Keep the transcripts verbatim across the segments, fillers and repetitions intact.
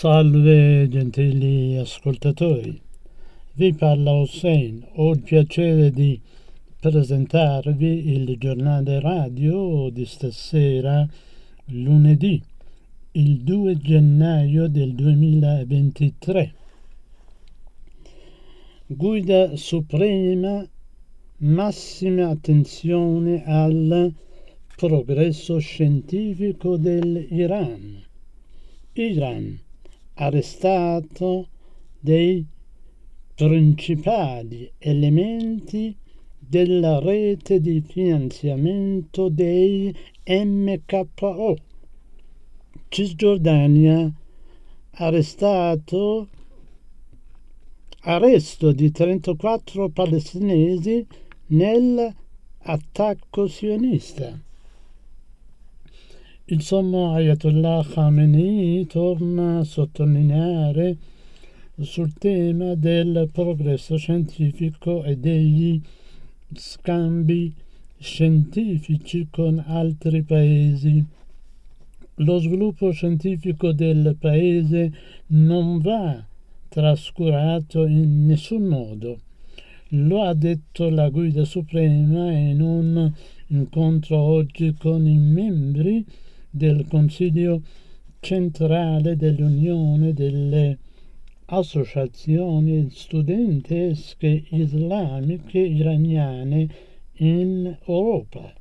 Salve gentili ascoltatori, vi parla Hossein. Ho il piacere di presentarvi il giornale radio di stasera, lunedì, il due gennaio del duemilaventitré. Guida suprema, massima attenzione al progresso scientifico dell'Iran. Iran, arrestato dei principali elementi della rete di finanziamento dei M K O. Cisgiordania, arrestato arresto di trentaquattro palestinesi nell'attacco sionista. Il sommo Ayatollah Khamenei torna a sottolineare sul tema del progresso scientifico e degli scambi scientifici con altri paesi. Lo sviluppo scientifico del paese non va trascurato in nessun modo. Lo ha detto la Guida Suprema in un incontro oggi con i membri del Consiglio centrale dell'Unione delle associazioni studentesche islamiche iraniane in Europa.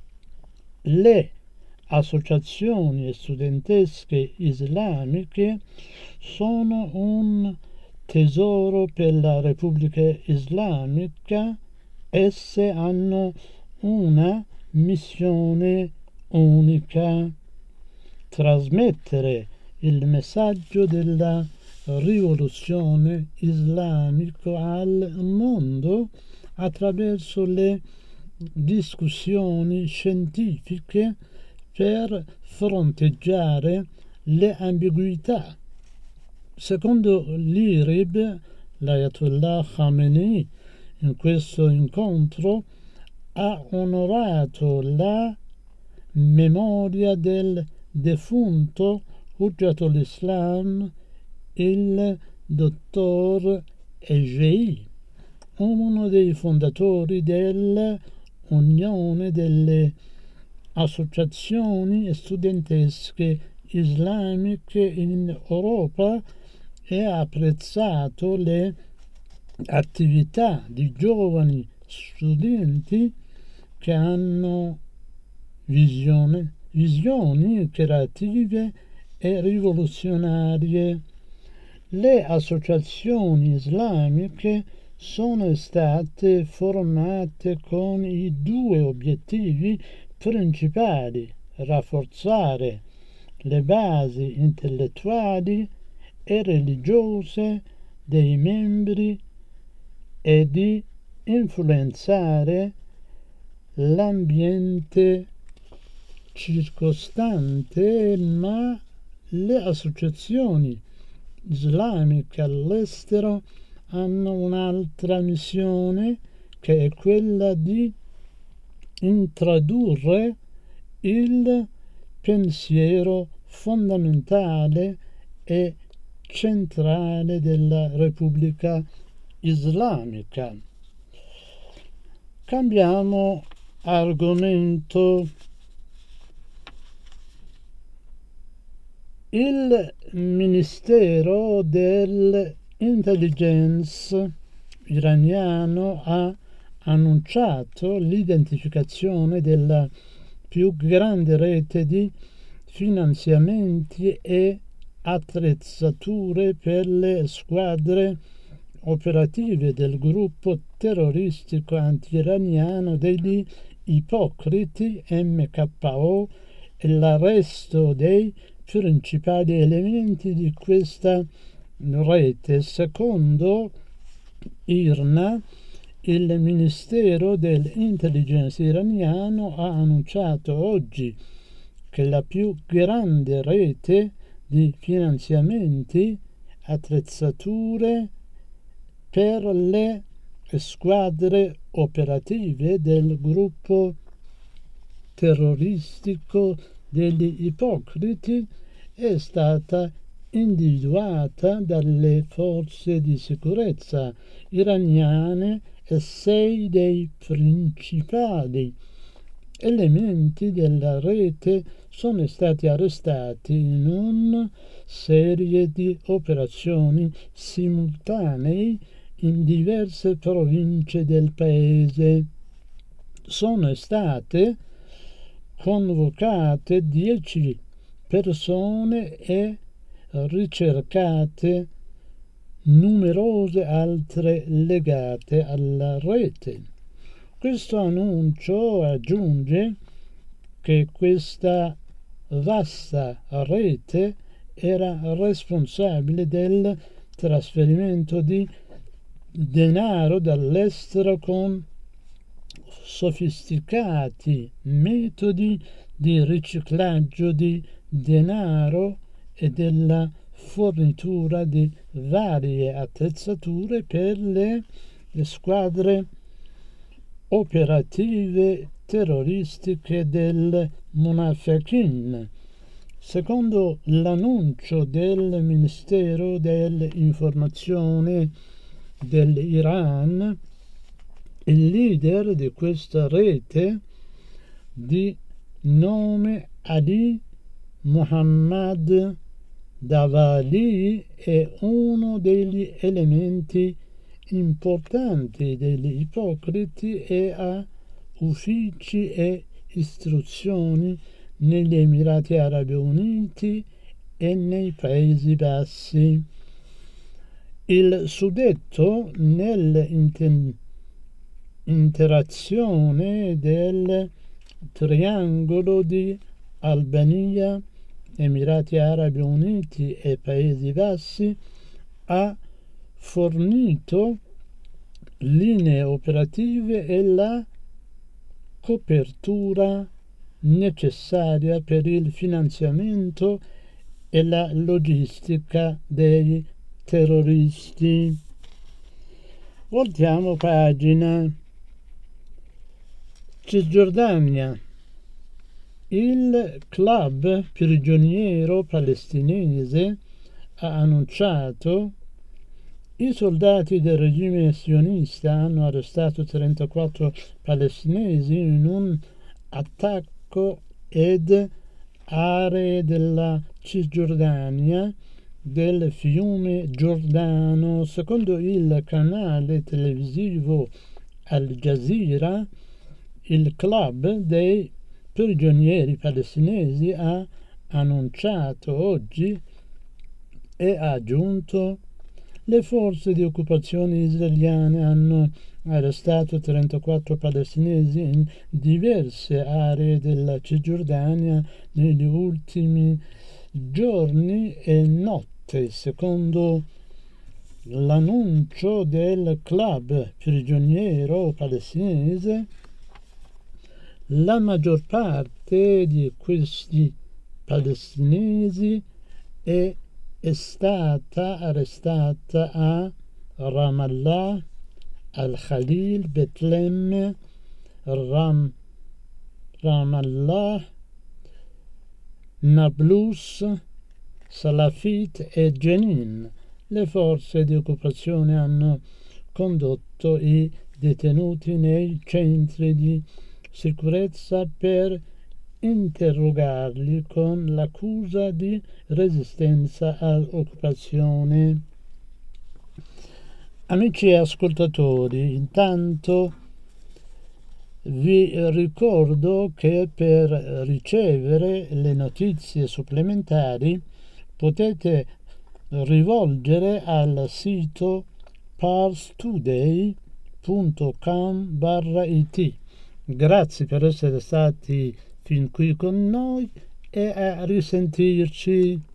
Le associazioni studentesche islamiche sono un tesoro per la Repubblica Islamica. Esse hanno una missione unica: trasmettere il messaggio della rivoluzione islamica al mondo attraverso le discussioni scientifiche per fronteggiare le ambiguità. Secondo l'I R I B, l'Ayatollah Khamenei in questo incontro ha onorato la memoria del defunto Hujjatul Islam, il dottor Ejei, uno dei fondatori dell'Unione delle associazioni studentesche islamiche in Europa, e ha apprezzato le attività di giovani studenti che hanno visione, visioni creative e rivoluzionarie. Le associazioni islamiche sono state formate con i due obiettivi principali: rafforzare le basi intellettuali e religiose dei membri e di influenzare l'ambiente circostante. Ma le associazioni islamiche all'estero hanno un'altra missione, che è quella di introdurre il pensiero fondamentale e centrale della Repubblica Islamica. Cambiamo argomento. Il Ministero dell'Intelligence iraniano ha annunciato l'identificazione della più grande rete di finanziamenti e attrezzature per le squadre operative del gruppo terroristico anti-iraniano degli Ipocriti M K O e l'arresto dei principali elementi di questa rete. Secondo I R N A, il Ministero dell'Intelligence iraniano ha annunciato oggi che la più grande rete di finanziamenti, attrezzature per le squadre operative del gruppo terroristico degli Ipocriti è stata individuata dalle forze di sicurezza iraniane e sei dei principali elementi della rete sono stati arrestati in una serie di operazioni simultanee in diverse province del paese. Sono state convocate dieci persone e ricercate numerose altre legate alla rete. Questo annuncio aggiunge che questa vasta rete era responsabile del trasferimento di denaro dall'estero con sofisticati metodi di riciclaggio di denaro e della fornitura di varie attrezzature per le, le squadre operative terroristiche del Munafiqin. Secondo l'annuncio del Ministero dell'Informazione dell'Iran, il leader di questa rete, di nome Ali Muhammad Davali, è uno degli elementi importanti degli ipocriti e ha uffici e istruzioni negli Emirati Arabi Uniti e nei Paesi Bassi. Il suddetto, nell'interazione del triangolo di Albania, Emirati Arabi Uniti e Paesi Bassi, ha fornito linee operative e la copertura necessaria per il finanziamento e la logistica dei terroristi. Voltiamo pagina. Cisgiordania. Il club prigioniero palestinese ha annunciato: i soldati del regime sionista hanno arrestato trentaquattro palestinesi in un attacco ed aree della Cisgiordania del fiume Giordano. Secondo il canale televisivo Al Jazeera, il club dei prigionieri palestinesi ha annunciato oggi e ha aggiunto: le forze di occupazione israeliane hanno arrestato trentaquattro palestinesi in diverse aree della Cisgiordania negli ultimi giorni e notte. Secondo l'annuncio del club prigioniero palestinese, la maggior parte di questi palestinesi è è stata arrestata a Ramallah, Al-Khalil, Betlemme, Ram, Ramallah, Nablus, Salafit e Jenin. Le forze di occupazione hanno condotto i detenuti nei centri di sicurezza per interrogarli con l'accusa di resistenza all'occupazione. Amici ascoltatori, intanto vi ricordo che per ricevere le notizie supplementari potete rivolgere al sito parstoday punto com barra it. Grazie per essere stati fin qui con noi e a risentirci.